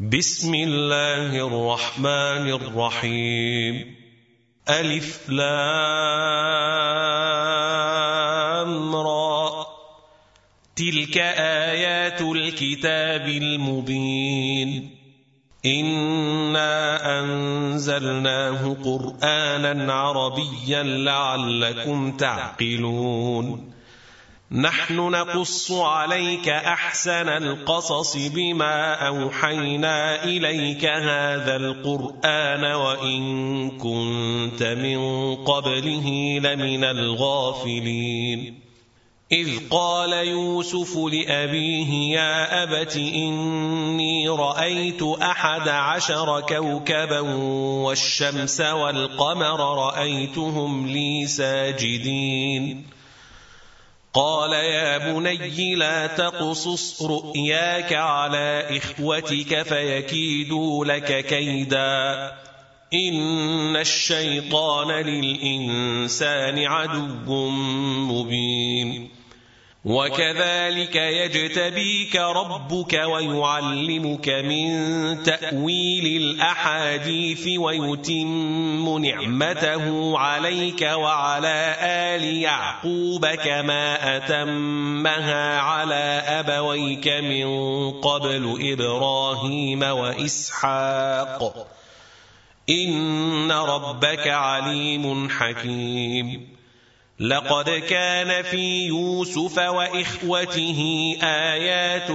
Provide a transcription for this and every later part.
بسم الله الرحمن الرحيم. ألف لام را. تلك آيات الكتاب المبين. إنا أنزلناه قرآنا عربيا لعلكم تعقلون. نحن نقص عليك أحسن القصص بما أوحينا إليك هذا القرآن وإن كنت من قبله لمن الغافلين. إذ قال يوسف لأبيه يا أبت إني رأيت 11 كوكبا والشمس والقمر رأيتهم لي ساجدين. قال يا بني لا تقصص رؤياك على إخوتك فيكيدوا لك كيدا إن الشيطان للإنسان عدو مبين. وكذلك يجتبيك ربك ويعلمك من تأويل الأحاديث ويتم نعمته عليك وعلى آل يعقوب كما أتمها على أبويك من قبل إبراهيم وإسحاق إن ربك عليم حكيم. لقد كان في يوسف وإخوته آيات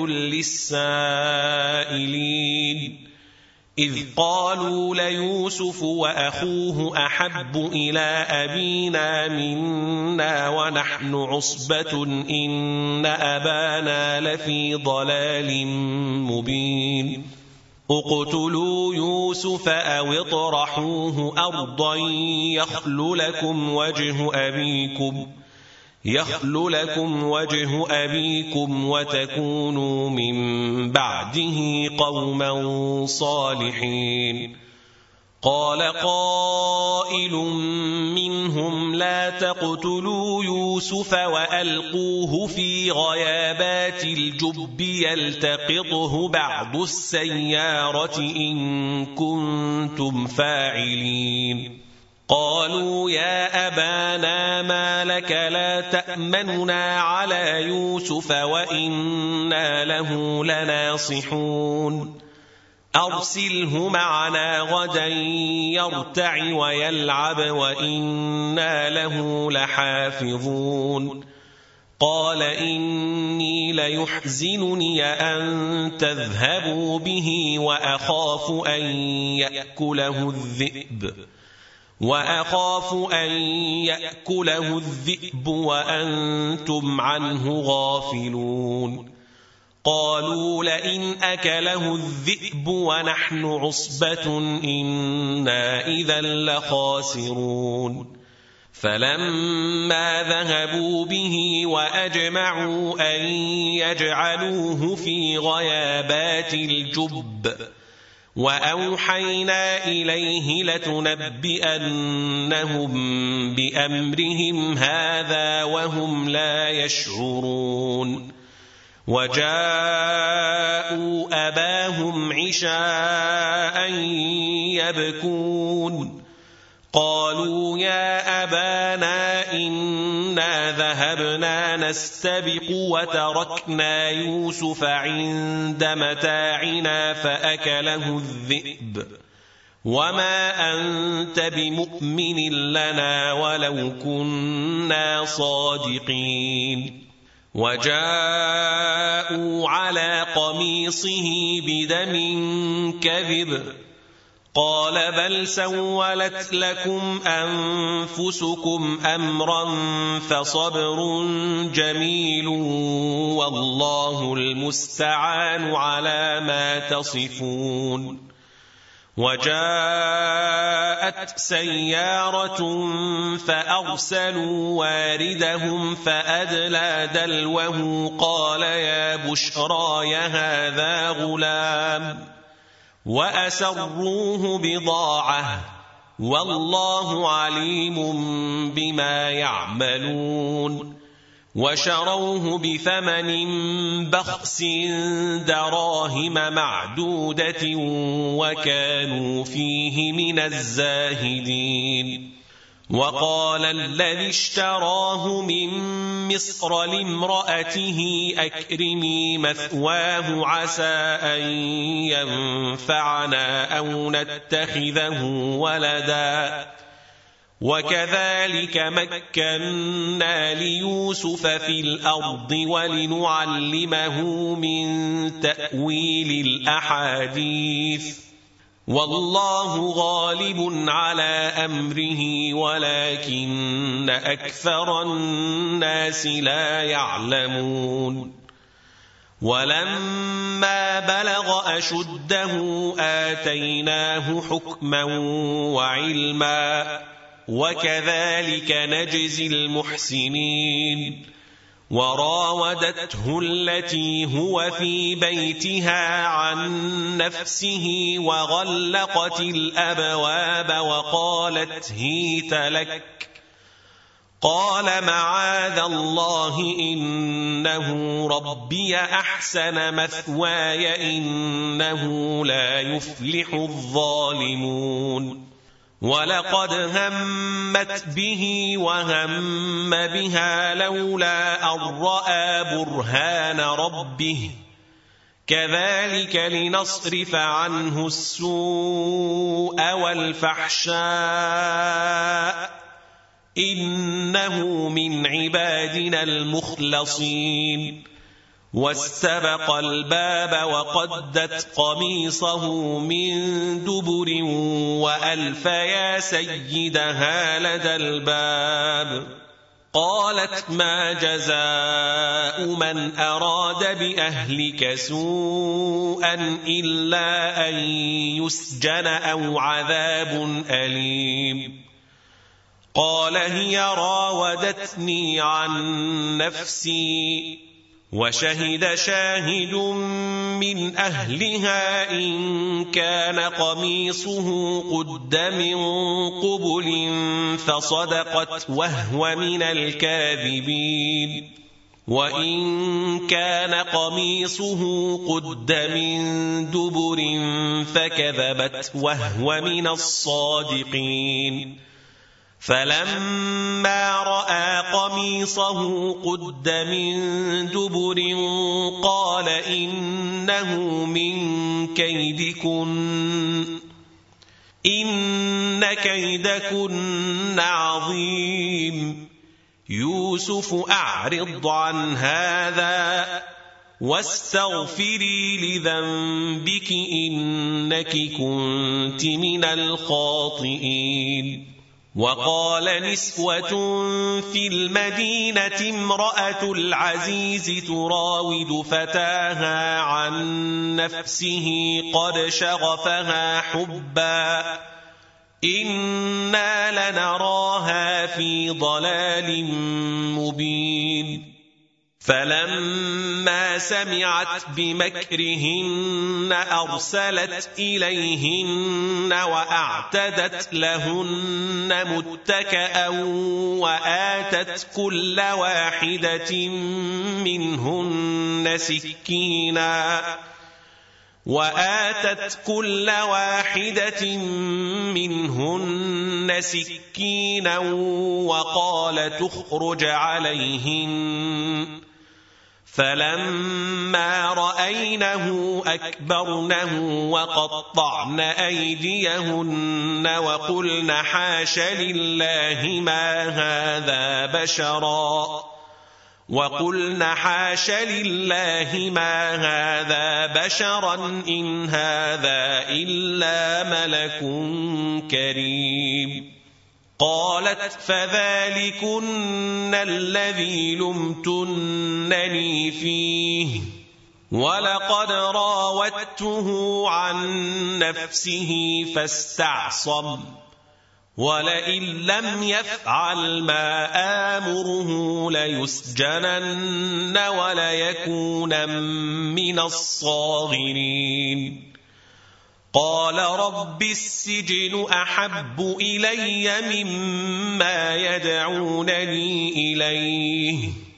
للسائلين إذ قالوا ليوسف وأخوه أحب إلى أبينا منا ونحن عصبة إن أبانا لفي ضلال مبين. اقتلوا يوسف أو اطرحوه أرضا يخل لكم وجه أبيكم وتكونوا من بعده قوما صالحين. قال قائل منهم لا تقتلوا يوسف وألقوه في غيابات الجب يلتقطه بعض السيارة إن كنتم فاعلين. قالوا يا أبانا ما لك لا تأمننا على يوسف وإنا له لناصحون. أرسله معنا غدا يرتع ويلعب وإنا له لحافظون. قال إني ليحزنني أن تذهبوا به وأخاف أن يأكله الذئب وأنتم عنه غافلون. قالوا لئن أكله الذئب ونحن عصبة إنا إذا لخاسرون. فلما ذهبوا به وأجمعوا أن يجعلوه في غيابات الجب وأوحينا إليه لتنبئنهم بأمرهم هذا وهم لا يشعرون. وجاءوا أباهم عشاء يبكون. قالوا يا أبانا إنا ذهبنا نستبق وتركنا يوسف عند متاعنا فأكله الذئب وما أنت بمؤمن لنا ولو كنا صادقين. وجاءوا على قميصه بدم كذب. قال بل سولت لكم أنفسكم أمرا فصبر جميل والله المستعان على ما تصفون. وجاءت سيارة فأرسلوا واردهم فأدلى دلوه قال يا بشرى هذا غلام وأسروه بضاعة والله عليم بما يعملون. وشروه بثمن بخس دراهم معدودة وكانوا فيه من الزاهدين. وقال الذي اشتراه من مصر لامرأته أكرمي مثواه عسى أن ينفعنا أو نتخذه ولدا وكذلك مكنا ليوسف في الأرض ولنعلمه من تأويل الأحاديث والله غالب على أمره ولكن أكثر الناس لا يعلمون. ولما بلغ أشده آتيناه حكما وعلما وكذلك نجزي المحسنين. وراودته التي هو في بيتها عن نفسه وغلقت الأبواب وقالت هيت لك قال معاذ الله إنه ربي أحسن مثواي إنه لا يفلح الظالمون. ولقد همت به وهم بها لولا أن رأى برهان ربه كذلك لنصرف عنه السوء والفحشاء إنه من عبادنا المخلصين. واستبق الباب وقدت قميصه من دبر وألف يا سيدها لدى الباب. قالت ما جزاء من أراد بأهلك سوءا إلا أن يسجن أو عذاب أليم. قال هي راودتني عن نفسي وشهد شاهد من أهلها إن كان قميصه قد من قبل فصدقت وهو من الكاذبين وإن كان قميصه قد من دبر فكذبت وهو من الصادقين. فلما رأى قميصه قد من دبر قال إنه من كيدكن إن كيدكن عظيم. يوسف أعرض عن هذا واستغفري لذنبك إنك كنت من الخاطئين. وقال نسوة في المدينة امرأة العزيز تراود فتاها عن نفسه قد شغفها حبا إنا لنراها في ضلال مبين. فلما سمعت بمكرهن أرسلت إليهن وأعتدت لهن متكأ وآتت كل واحدة منهن سكينا وقال تخرج عليهن. فلما رأينه أكبرنه وقطعن أيديهن وقلن حاش لله ما هذا بشرا إن هذا إلا ملك كريم. قالت فذلكن الذي لمتنني فيه ولقد راودته عن نفسه فاستعصم ولئن لم يفعل ما آمره ليسجنن وليكونن من الصاغرين. قال رب السجن أحب إلي مما يدعونني إليه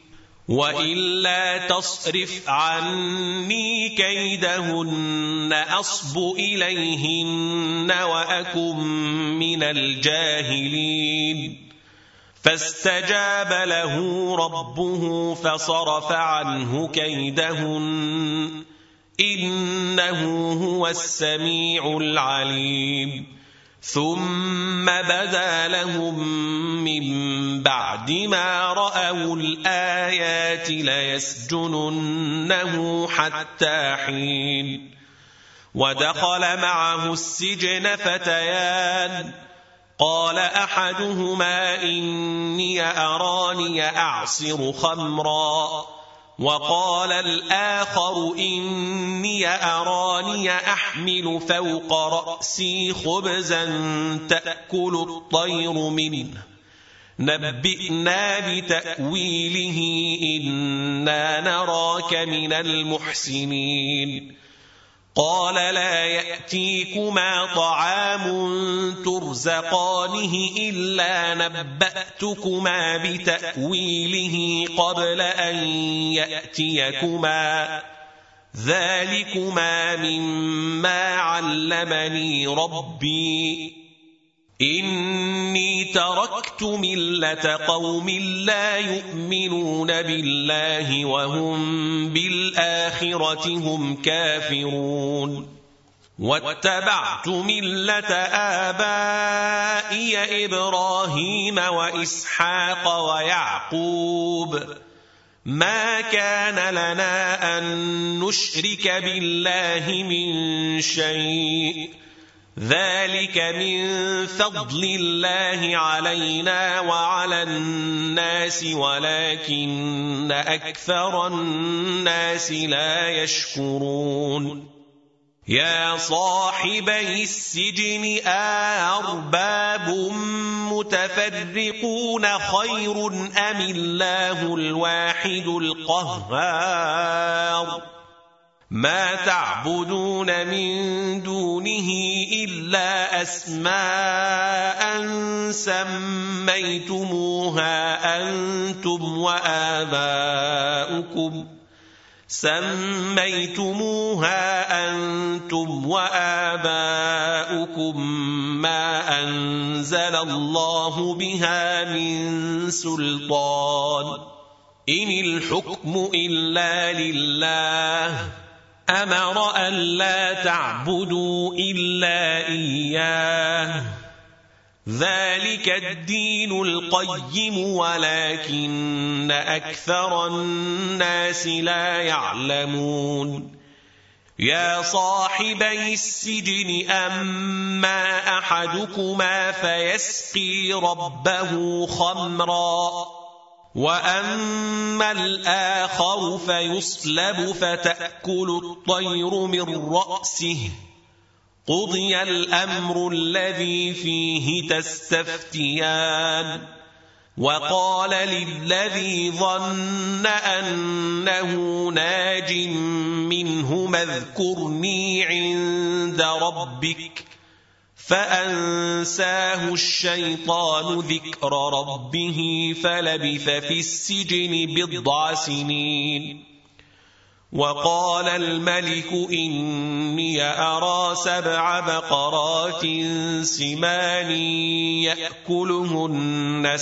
وإلا تصرف عني كيدهن أصب إليهن وأكن من الجاهلين فاستجاب له ربه فصرف عنه كيدهن إنه هو السميع العليم ثم بدا لهم من بعد ما رأوا الآيات ليسجننه حتى حين ودخل معه السجن فتيان قال أحدهما إني أراني أعصر خمرا وقال الآخر إني أراني أحمل فوق رأسي خبزا تأكل الطير منه نبئنا بتأويله إنا نراك من المحسنين قال لا يأتيكما طعام ترزقانه إلا نبأتكما بتأويله قبل أن يأتيكما ذلكما مما علمني ربي إني تركت ملة قوم لا يؤمنون بالله وهم بالآخرة هم كافرون واتبعت ملة آبائي إبراهيم وإسحاق ويعقوب ما كان لنا أن نشرك بالله من شيء ذلك من فضل الله علينا وعلى الناس ولكن أكثر الناس لا يشكرون يا صاحبي السجن أأرباب متفرقون خير أم الله الواحد القهار ما تعبدون من دونه إلا أسماء سميتموها أنتم وآباؤكم ما أنزل الله بها من سلطان إن الحكم إلا لله أمر أن لا تعبدوا إلا إياه ذلك الدين القيم ولكن أكثر الناس لا يعلمون يا صاحبي السجن أما أحدكما فيسقي ربه خمرا وأما الآخر فيصلب فتأكل الطير من رأسه قضي الأمر الذي فيه تستفتيان وقال للذي ظن أنه ناج منهما اذكرني عند ربك فأنساه الشيطان ذكر ربه فلبث في السجن بضع سنين وقال الملك إني أرى 7 بقرات سمان يأكلهن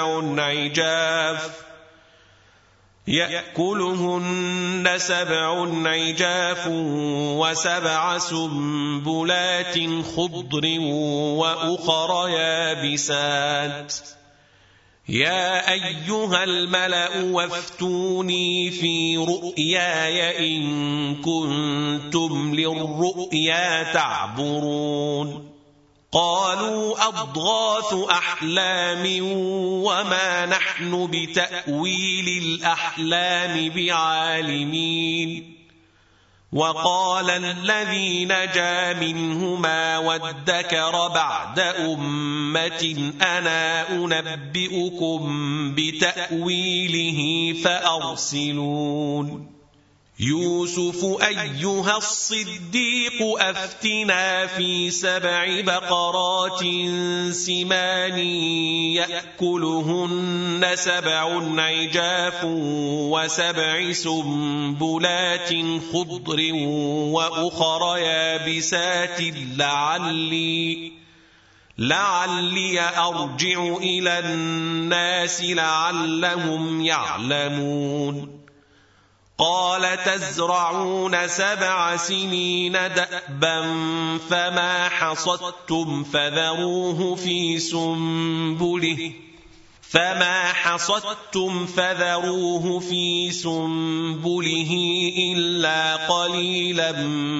سبع عجاف و7 سنبلات خضر وأخر يابسات يا أيها الملأ وافتوني في رؤياي إن كنتم للرؤيا تعبرون قالوا أضغاث أحلام وما نحن بتأويل الأحلام بعالمين وقال الذي نجا منهما وادكر بعد أمة أنا أنبئكم بتأويله فأرسلون يوسف أيها الصديق أفتنا في 7 بقرات سمان يأكلهن 7 عجاف و7 سنبلات خضر وأخر يابسات لعلي أرجع إلى الناس لعلهم يعلمون قال تزرعون 7 سنين دأبا فما حصدتم فذروه في سنبله إلا قليلا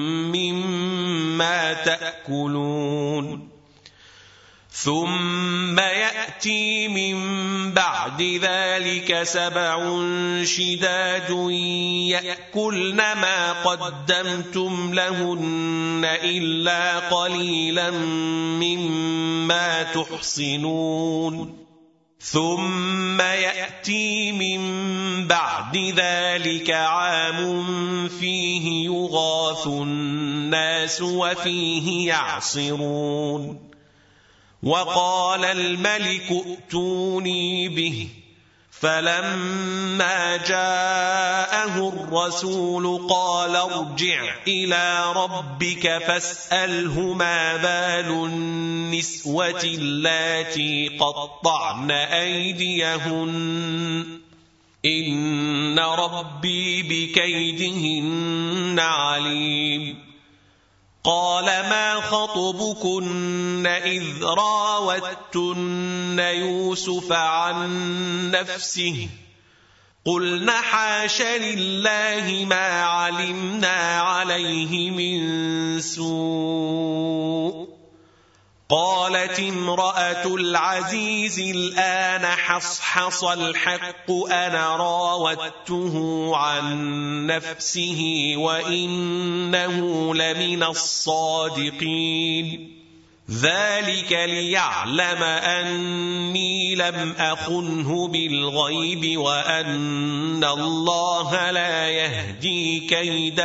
مما تأكلون ثم يأتي من بعد ذلك 7 شداد يأكلن ما قدمتم لهن إلا قليلا مما تحصنون ثم يأتي من بعد ذلك عام فيه يغاث الناس وفيه يعصرون وقال الملك ائتوني به فلما جاءه الرسول قال ارجع إلى ربك فاسأله ما بال النسوة اللاتي قطعن أيديهن إن ربي بكيدهن عليم قال ما خطبكن إذ راوتن يوسف عن نفسه قلن حاش لله ما علمنا عليه من سوء قالت امرأة العزيز الآن حصحص الحق أنا راودته عن نفسه وإنه لمن الصادقين ذلك ليعلم أني لم أخنه بالغيب وأن الله لا يهدي كيد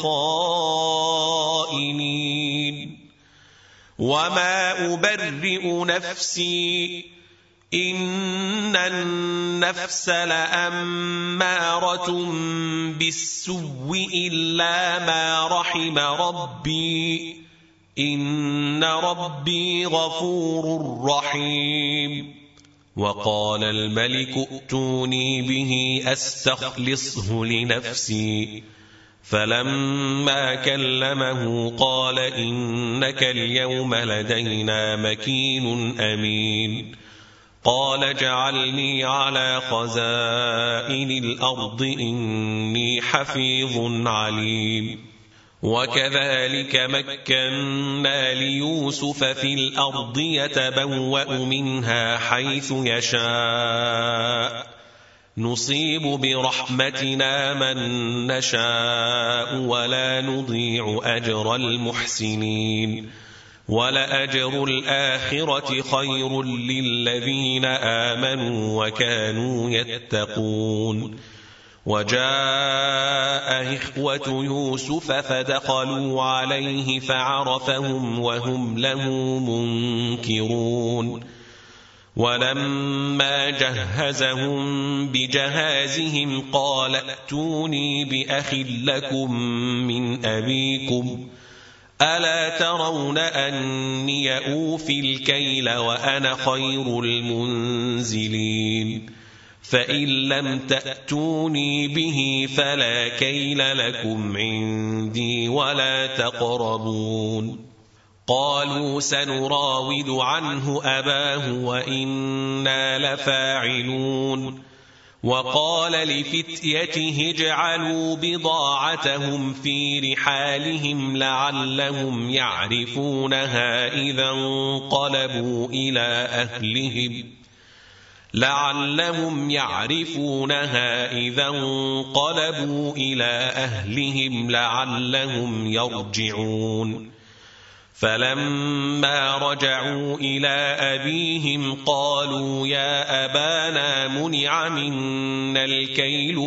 الخائنين وما أبرئ نفسي إن النفس لأمارة بالسوء إلا ما رحم ربي إن ربي غفور رحيم وقال الملك ائتوني به أستخلصه لنفسي فلما كلمه قال إنك اليوم لدينا مكين أمين قال اجعلني على خزائن الأرض إني حفيظ عليم وكذلك مكنا ليوسف في الأرض يتبوأ منها حيث يشاء نصيب برحمتنا من نشاء ولا نضيع أجر المحسنين ولأجر الآخرة خير للذين آمنوا وكانوا يتقون وجاء إخوة يوسف فدخلوا عليه فعرفهم وهم له منكرون ولما جهزهم بجهازهم قال ائتوني بأخ لكم من أبيكم ألا ترون أني أوفي الكيل وأنا خير المنزلين فإن لم تأتوني به فلا كيل لكم عندي ولا تقربون قالوا سنراود عنه أباه وإنا لفاعلون وقال لفتيته اجعلوا بضاعتهم في رحالهم لعلهم يعرفونها إذا انقلبوا إلى أهلهم لعلهم يرجعون فلما رجعوا إلى أبيهم قالوا يا أبانا منع منا الكيل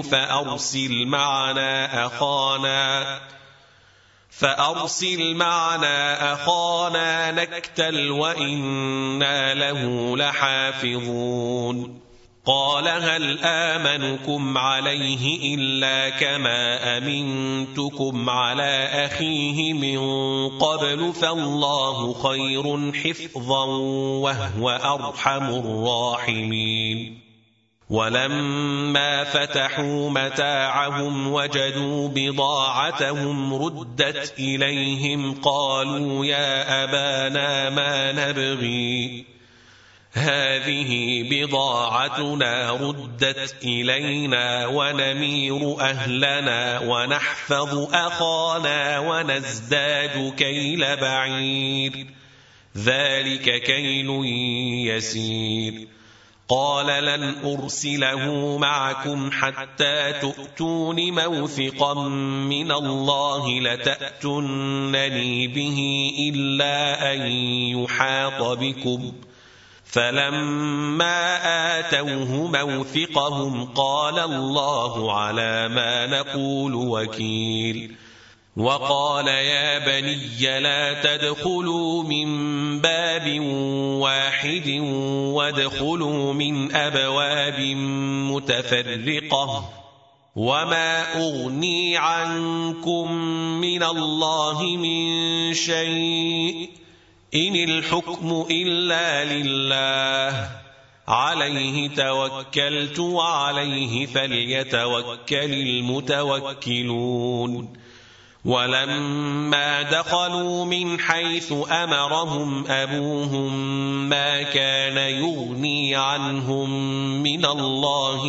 فأرسل معنا أخانا نكتل وإنا له لحافظون قال هل آمنكم عليه إلا كما أمنتكم على أخيه من قبل فالله خير حفظا وهو أرحم الراحمين ولما فتحوا متاعهم وجدوا بضاعتهم ردت إليهم قالوا يا أبانا ما نبغي هذه بضاعتنا ردت إلينا ونمير أهلنا ونحفظ أخانا ونزداد كيل بعير ذلك كيل يسير قال لن أرسله معكم حتى تؤتون موثقا من الله لتأتونني به إلا أن يحاط بكم فلما آتوه موثقهم قال الله على ما نقول وكيل وقال يا بني لا تدخلوا من باب واحد وادخلوا من أبواب متفرقة وما أغني عنكم من الله من شيء إن الحكم إلا لله عليه توكلت وعليه فليتوكل المتوكلون ولما دخلوا من حيث أمرهم أبوهم ما كان يغني عنهم من الله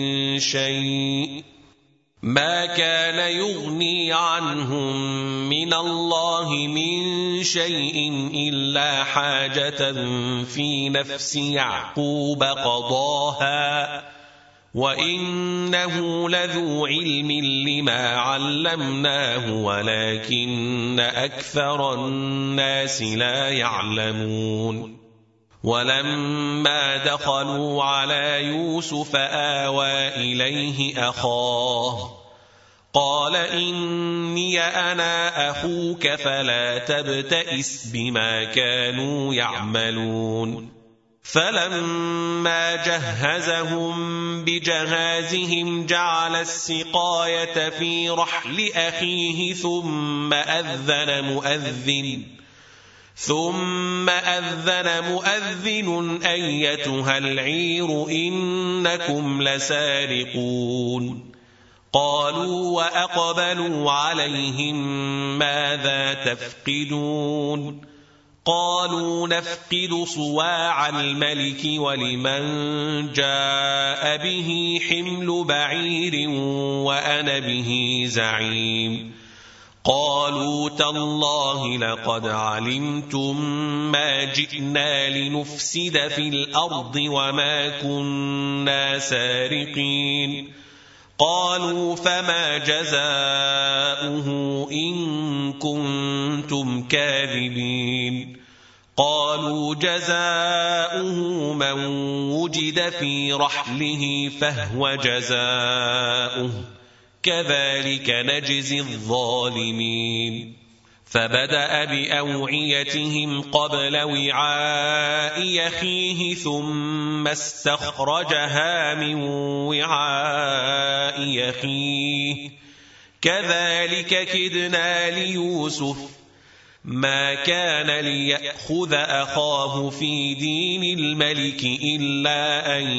من شيء إلا حاجة في نفس يعقوب قضاها وإنه لذو علم لما علمناه ولكن أكثر الناس لا يعلمون ولما دخلوا على يوسف آوى إليه أخاه قال إني أنا أخوك فلا تبتئس بما كانوا يعملون فلما جهزهم بجهازهم جعل السقاية في رحل أخيه ثم أذن مؤذن أيتها العير إنكم لسارقون قالوا وأقبلوا عليهم ماذا تفقدون قالوا نفقد صواع الملك ولمن جاء به حمل بعير وأنا به زعيم قالوا تالله لقد علمتم ما جئنا لنفسد في الأرض وما كنا سارقين قالوا فما جزاؤه إن كنتم كاذبين قالوا جزاؤه من وجد في رحله فهو جزاؤه كذلك نجزي الظالمين فبدأ بأوعيتهم قبل وعاء أخيه ثم استخرجها من وعاء أخيه كذلك كدنا ليوسف ما كان ليأخذ أخاه في دين الملك إلا أن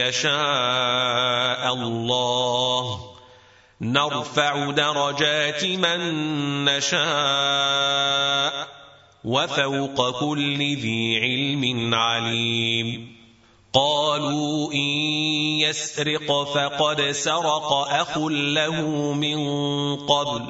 يشاء الله نرفع درجات من نشاء وفوق كل ذي علم عليم قالوا إن يسرق فقد سرق أخ له من قبل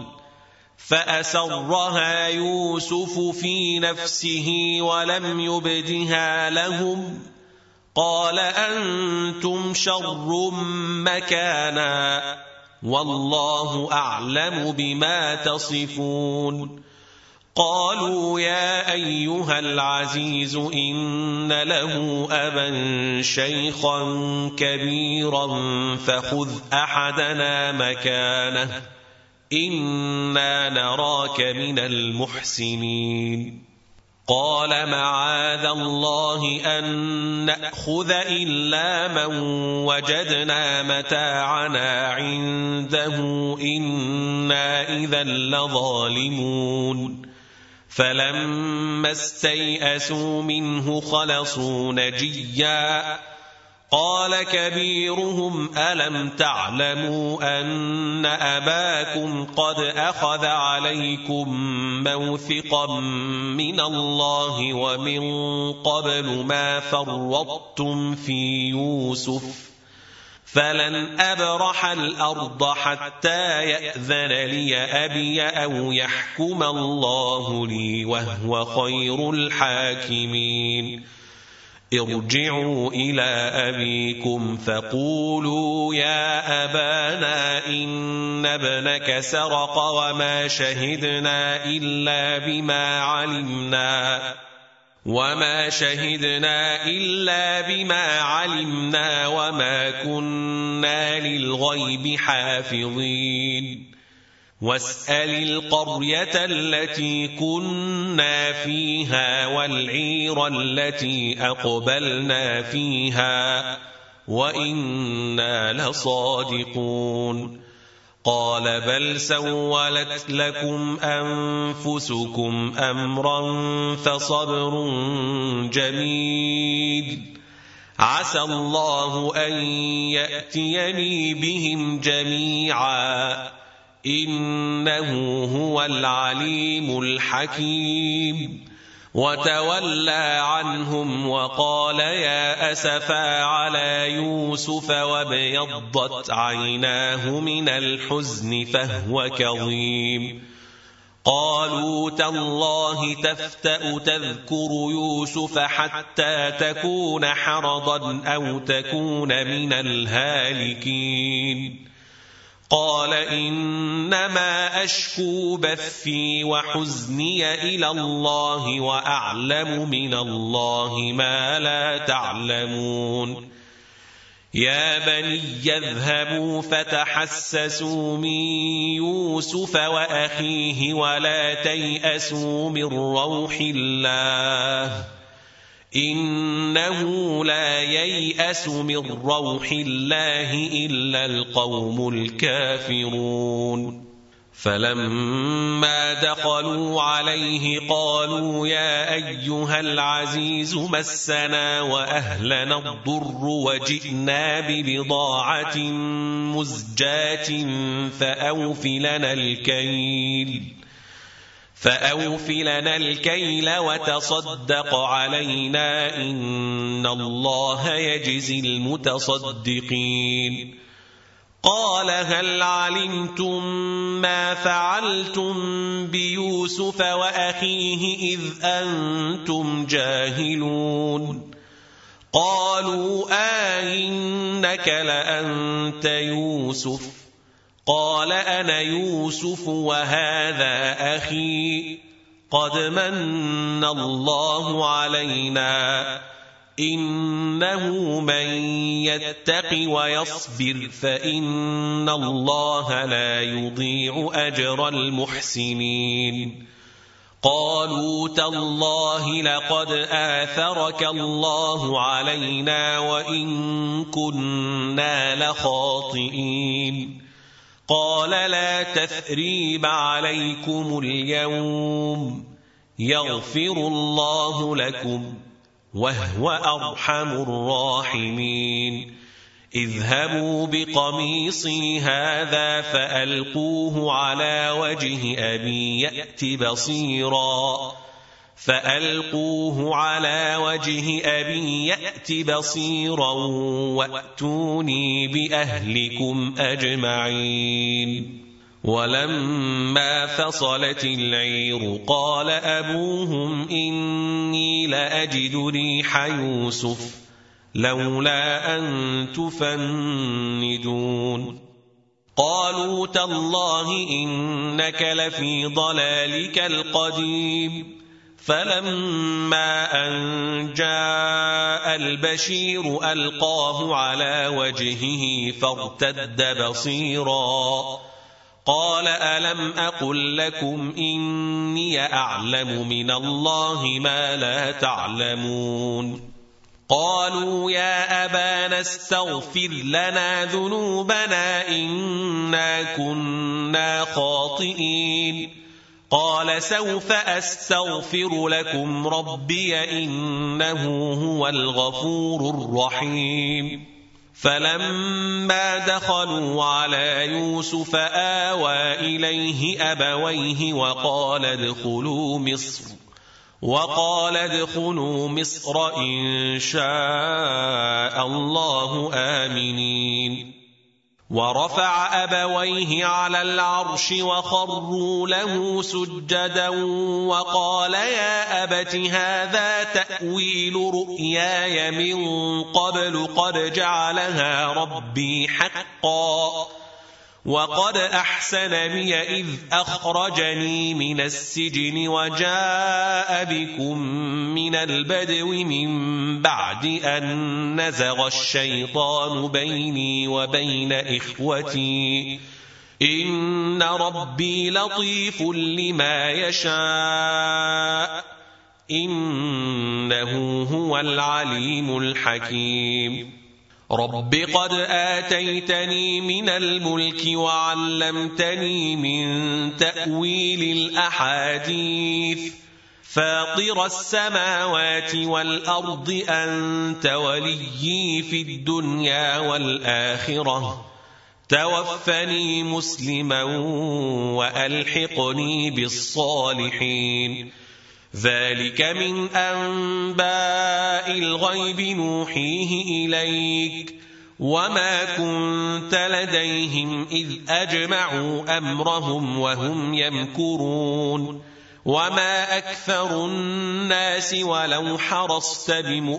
فأسرها يوسف في نفسه ولم يبدها لهم قال أنتم شر مكانا والله أعلم بما تصفون قالوا يا أيها العزيز إن له أبا شيخا كبيرا فخذ أحدنا مكانه إنا نراك من المحسنين. قال معاذ الله أن نأخذ إلا من وجدنا متاعنا عنده إنا إذا لظالمون. فلما استيئسوا منه خلصوا نجيا. قال كبيرهم ألم تعلموا أن أباكم قد أخذ عليكم موثقا من الله ومن قبل ما فرطتم في يوسف فلن أبرح الأرض حتى يأذن لي أبي أو يحكم الله لي وهو خير الحاكمين. ارجعوا إلى أبيكم فقولوا يا أبانا إن ابنك سرق وما شهدنا إلا بما علمنا وما كنا للغيب حافظين. واسأل القرية التي كنا فيها والعير التي أقبلنا فيها وإنا لصادقون. قال بل سولت لكم أنفسكم أمرا فصبر جميل عسى الله أن يأتيني بهم جميعا إنه هو العليم الحكيم. وتولى عنهم وقال يا أسفا على يوسف وابيضت عيناه من الحزن فهو كظيم. قالوا تالله تفتأ تذكر يوسف حتى تكون حرضا أو تكون من الهالكين. قال إنما أشكو بثي وحزني إلى الله وأعلم من الله ما لا تعلمون. يا بني اذهبوا فتحسسوا من يوسف وأخيه ولا تيأسوا من روح الله إنه لا ييأس من روح الله إلا القوم الكافرون. فلما دخلوا عليه قالوا يا أيها العزيز مسنا وأهلنا الضر وجئنا ببضاعة مزجاة فأوف لنا الكيل وتصدق علينا إن الله يجزي المتصدقين. قال هل علمتم ما فعلتم بيوسف وأخيه إذ أنتم جاهلون؟ قالوا إنك لأنت يوسف؟ قال أنا يوسف وهذا أخي قد من الله علينا إنه من يتق ويصبر فإن الله لا يضيع أجر المحسنين. قالوا تالله لقد آثرك الله علينا وإن كنا لخاطئين. قال لا تثريب عليكم اليوم يغفر الله لكم وهو أرحم الراحمين. اذهبوا بقميصي هذا فألقوه على وجه أبي يأت بصيرا وأتوني بأهلكم أجمعين. ولما فصلت العير قال أبوهم إني لأجد ريح يوسف لولا أن تفندون. قالوا تالله إنك لفي ضلالك القديم فلما أن جاء البشير ألقاه على وجهه فارتد بصيرا قال ألم أقل لكم إني أعلم من الله ما لا تعلمون قالوا يا أبانا استغفر لنا ذنوبنا إنا كنا خاطئين قال سوف أستغفر لكم ربي إنه هو الغفور الرحيم فلما دخلوا على يوسف آوى إليه أبويه وقال ادخلوا مصر إن شاء الله آمنين ورفع أبويه على العرش وخروا له سجدا وقال يا أبت هذا تأويل رؤياي من قبل قد جعلها ربي حقا وقد أحسن بي إذ أخرجني من السجن وجاء بكم من البدو من بعد أن نزغ الشيطان بيني وبين إخوتي إن ربي لطيف لما يشاء إنه هو العليم الحكيم رب قد آتيتني من الملك وعلمتني من تأويل الأحاديث فاطر السماوات والأرض أنت وليي في الدنيا والآخرة توفني مسلما وألحقني بالصالحين ذلك من أنباء الغيب نوحيه إليك وما كنت لديهم إذ أجمعوا أمرهم وهم يمكرون وما أكثر الناس ولو حرصت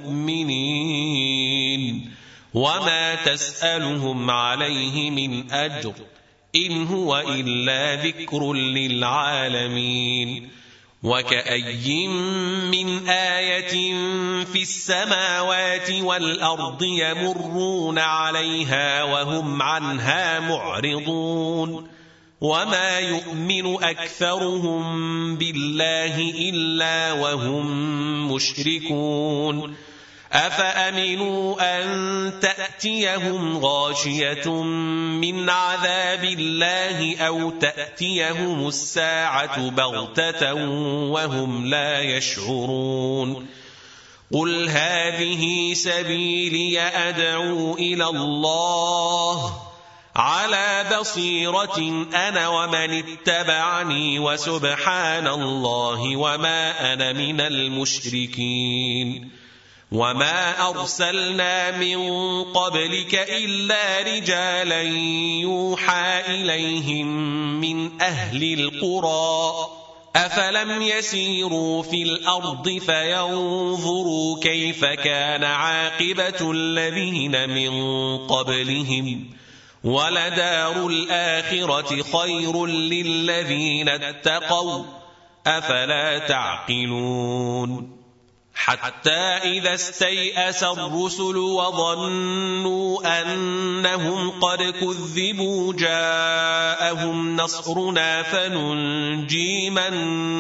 بمؤمنين وما تسألهم عليه من أجر إن هو إلا ذكر للعالمين وكأي من آية في السماوات والأرض يمرون عليها وهم عنها معرضون وما يؤمن أكثرهم بالله إلا وهم مشركون أفأمنوا أن تأتيهم غاشية من عذاب الله أو تأتيهم الساعة بغتة وهم لا يشعرون قل هذه سبيلي أدعو إلى الله على بصيرة أنا ومن اتبعني وسبحان الله وما أنا من المشركين وما أرسلنا من قبلك إلا رجالا يوحى إليهم من أهل القرى أفلم يسيروا في الأرض فينظروا كيف كان عاقبة الذين من قبلهم ولدار الآخرة خير للذين اتقوا أفلا تعقلون حتى إذا استيأس الرسل وظنوا أنهم قد كذبوا جاءهم نصرنا فننجي من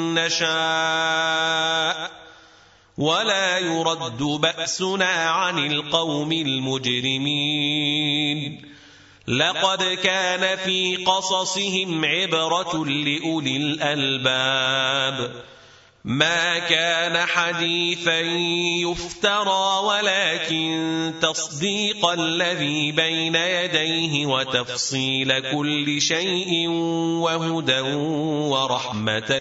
نشاء ولا يرد بأسنا عن القوم المجرمين لقد كان في قصصهم عبرة لأولي الألباب ما كان حديثا يفترى ولكن تصديق الذي بين يديه وتفصيل كل شيء وهدى ورحمة